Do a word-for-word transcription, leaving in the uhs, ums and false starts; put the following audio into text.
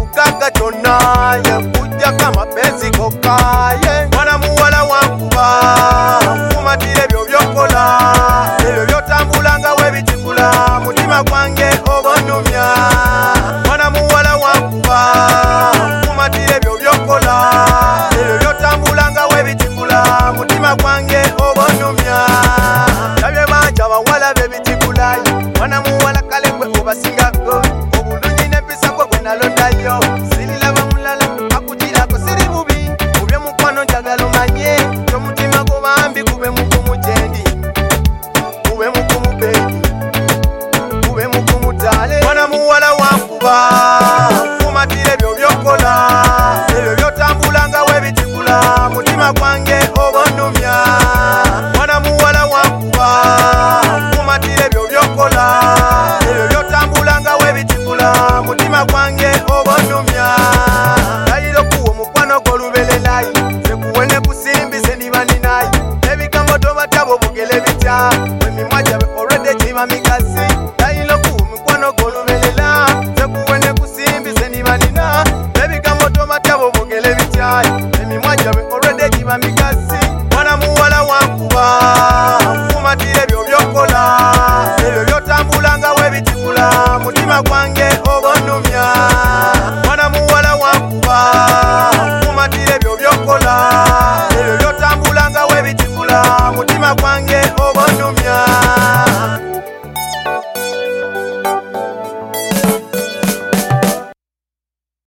kugaga chona ye kuja kama penzi kokaye mwana muwala wankuba kumatire byo byokola ebyo byotambulanga webitikula mutima gwange obonumya mwana muwala wankuba kumatire byo byokola ebyo byotambulanga webitikula mutima gwange obonumya nabye banja bawala bebitikula mwana muwala kale gwe obasingago obulungi n'empisa gwe gwe nalondayo